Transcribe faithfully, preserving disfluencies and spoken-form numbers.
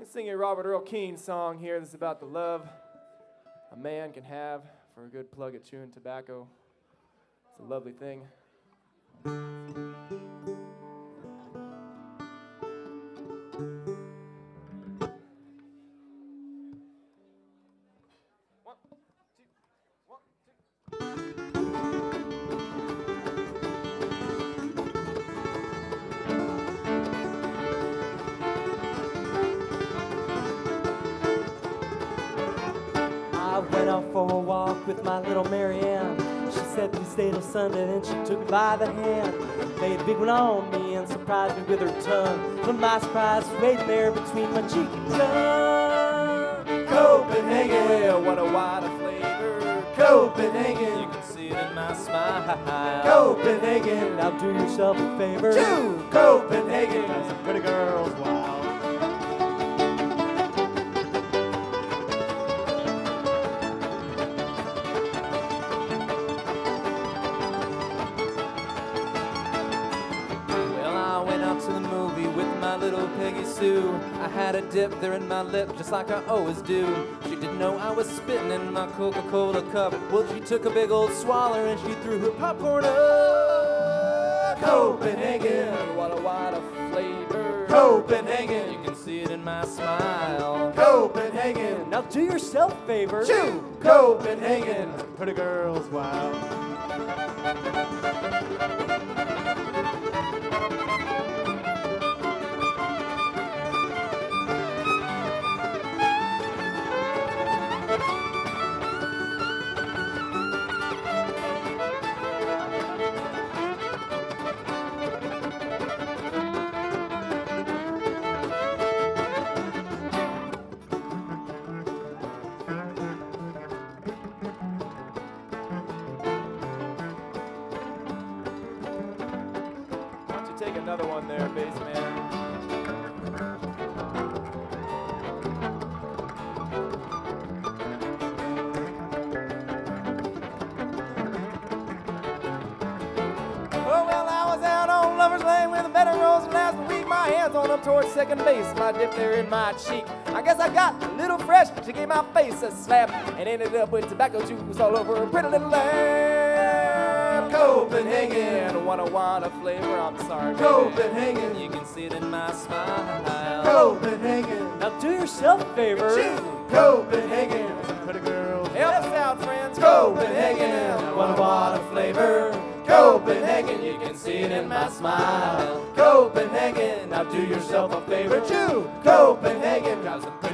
sing a Robert Earl Keen song here. This is about the love a man can have for a good plug of chewing tobacco. It's a lovely thing. I went out for a walk with my little Marianne. She said we stayed till Sunday, then she took me by the hand, laid a big one on me and surprised me with her tongue. To my surprise, was waiting there between my cheek and tongue. Copenhagen, well, what a wide flavor. Copenhagen, you can see it in my smile. Copenhagen, now do yourself a favor. Chew Copenhagen, got some pretty girls, wow. Little Peggy Sue, I had a dip there in my lip just like I always do. She didn't know I was spitting in my Coca-Cola cup. Well, she took a big old swallow and she threw her popcorn up. Copenhagen, what a wide of flavor. Copenhagen, you can see it in my smile. Copenhagen, now do yourself a favor. Chew Copenhagen, pretty girls, wow. Take another one there, bass man. Oh, well, I was out on Lover's Lane with a better rose last week. My hands on up towards second base. My dip there in my cheek. I guess I got a little fresh. She gave my face a slap and ended up with tobacco juice all over her pretty little lamb. Copenhagen, what a wine of flavor. I'm sorry, baby. Copenhagen, you can see it in my smile. Copenhagen, now do yourself a favor. Chew Copenhagen, some pretty girls. Help us out, friends. Copenhagen, what a wine of flavor. Copenhagen, you can see it in my smile. Copenhagen, now do yourself a favor. Chew Copenhagen, got some